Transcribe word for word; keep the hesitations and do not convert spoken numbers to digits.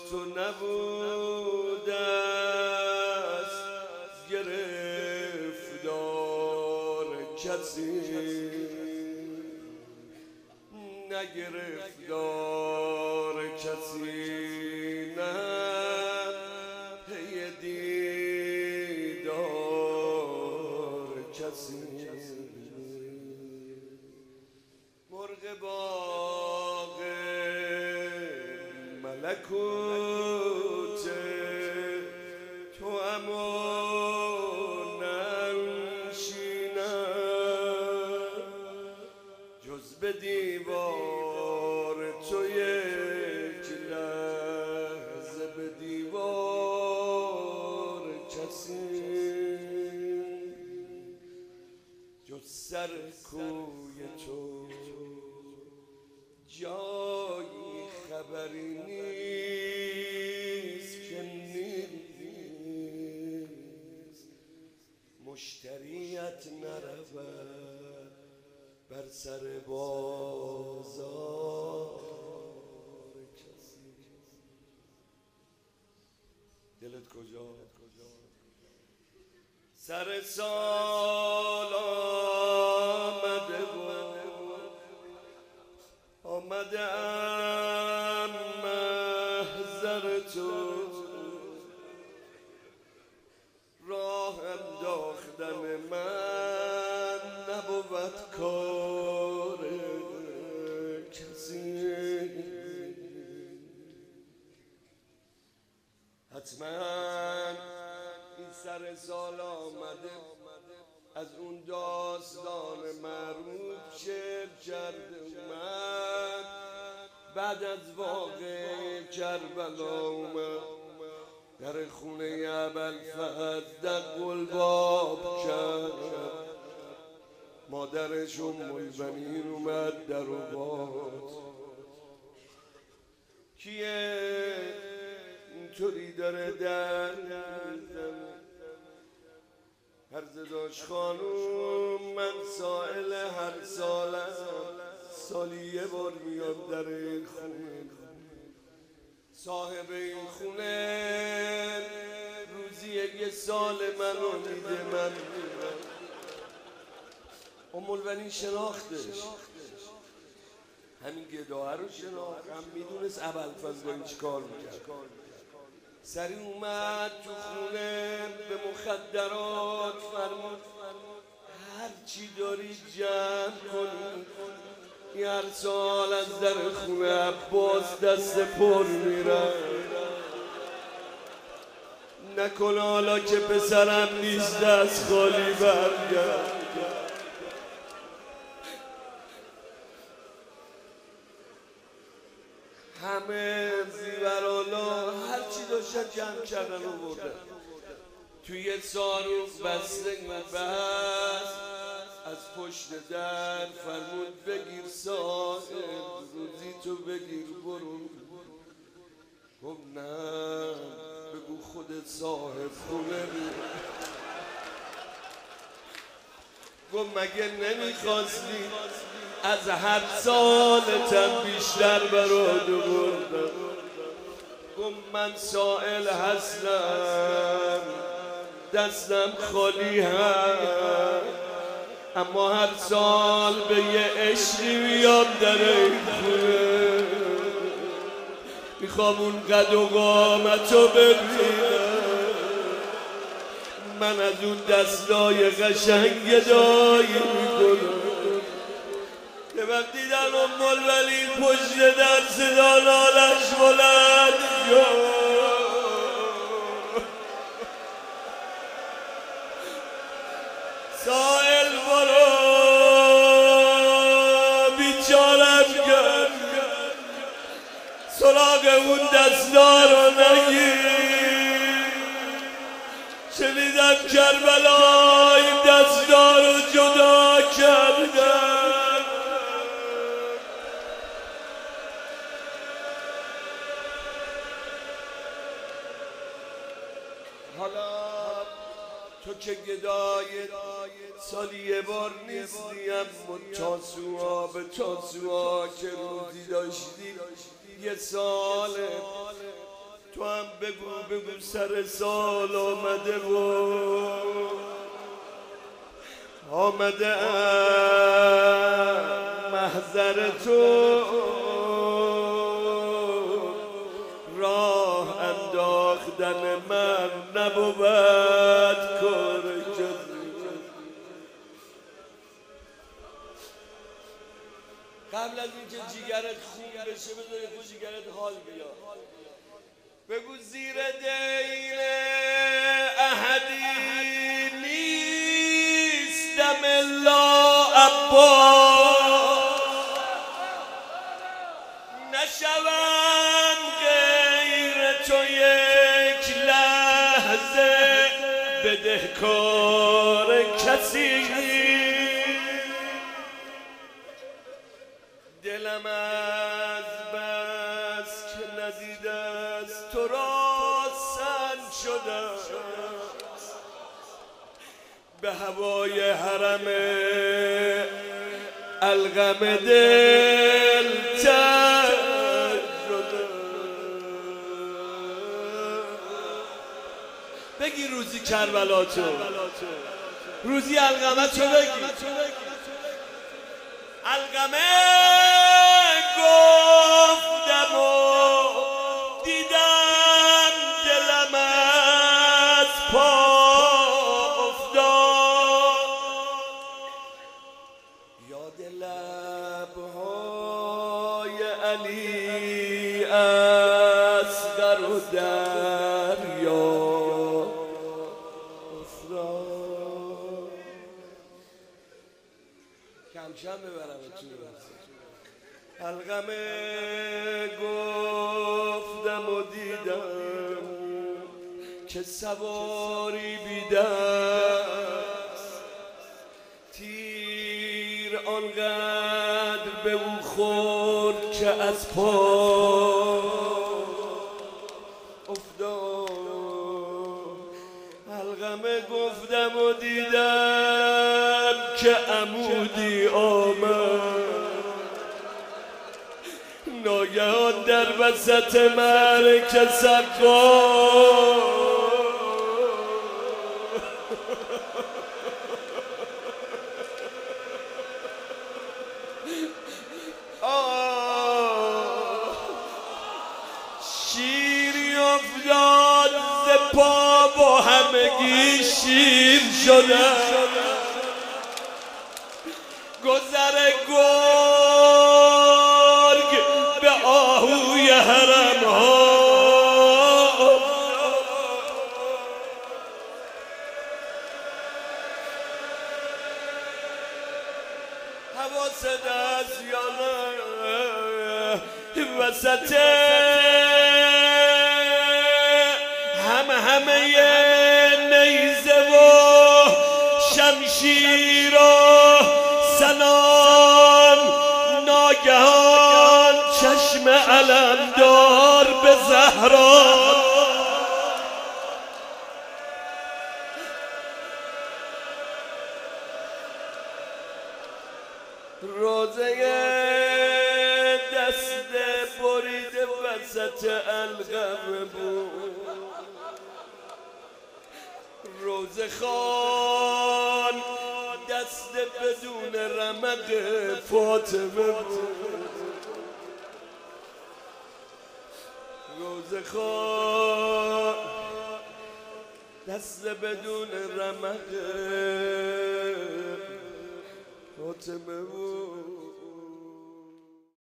تو نبود است گرفتار کسی نگرفتار کسی نه پی دیدار کسی مرغ باغ ملکوت تو اما ننشینم جز به دیوار تو یک لحظه به دیوار کسی جز سر کوی تو جایی خبری نیست که نیست مشتریت نرود بر سر بازار کسی دلت کجا سر سال آمده و آمده ام محضر تو راه انداختن من نبود کار کسی حتما این سر سال آمده از اون داستان مرموز شعر کرده اومد بعد از واقع کربلا اومد در خونه ابوالفضل در قلباب کرد مادرش ام البنین اومد در و باز کیه اینطوری داره در هرزه داشت خانوم من سائل هر سالم سالی یه بار میاد در این خونه صاحب این خونه روزی یه سال منو میده من ام البنین شناختش همین گداه رو شناخت هم میدونست ابوالفضل با این چیکار میکرد سری اومد تو خونه به مخدرات فرمود هر چی داری جمع کنی این هر سال از در خونه عباس دست پر میرم نکن حالا که پسرم نیست دست خالی برگرد همه زیورالا هر چی داشتن جمع کردن و بردن توی ساروخ بسته بست از پشت در فرمود بگیر صاحب روزی تو بگیر برو گفت نه بگو خودت صاحب خونه بود گفت مگه نمیخواستی از هر سالتم بیشتر برات بردم گفت من سائل هستم دستم خالی هست اما هر سال به یه عشقی میام در این خونه میخوام اون قد و قامتو ببینم من از اون دستای قشنگ دایی میکنم که وقتی دیدن ام البنین پشت در صدا نالش بلند شد سائل برو بیچارم کرد سراغ اون دستار رو نگیر شنیدم کربلا این دستار رو جدا کردن حالا تو که گدای سالی یه بار نیستی اما تاسوها به تاسوها که روزی داشتی یه ساله تو هم بگو بگو سر سال آمده و آمده ام محضر تو راه انداختن من نبود کار جز قبل از اینکه جیگرت خون بشه بذار یه جیگرت حال بیاد بگو زیر دیل احدی نیستم الا عباس نشوم غیر تو یک لحظه بدهکار کسی دلم از بس که ندیده است تو را سنگ شده به هوای حرم القم دل تر شده بگی روزی کربلا تو روزی القمه تو بگی القمه گفتم و دیدم دلم از پا افتاد یاد لبهای علی اصغر و دریا افتاد کم کم ببرم تو القمه گفتم و دیدم که سواری بیدست تیر آنقدر به او خورد که از پا افتاد القمه گفتم و دیدم که عمودی آمد ناگهان در وسط معرکه سقا شیری افتاد ز پا و همگی شیر شده گذر گرگ به آهوی حرم ها حواست هست یا نه وسط هم همه نیزه و شمشیر و سنان ناگهان چشم علمدار به زهرا روزه دست بریده وسط القمه بود روزه خان دست بدون رمق فاطمه بود روزه خان دست بدون رمق فاطمه بود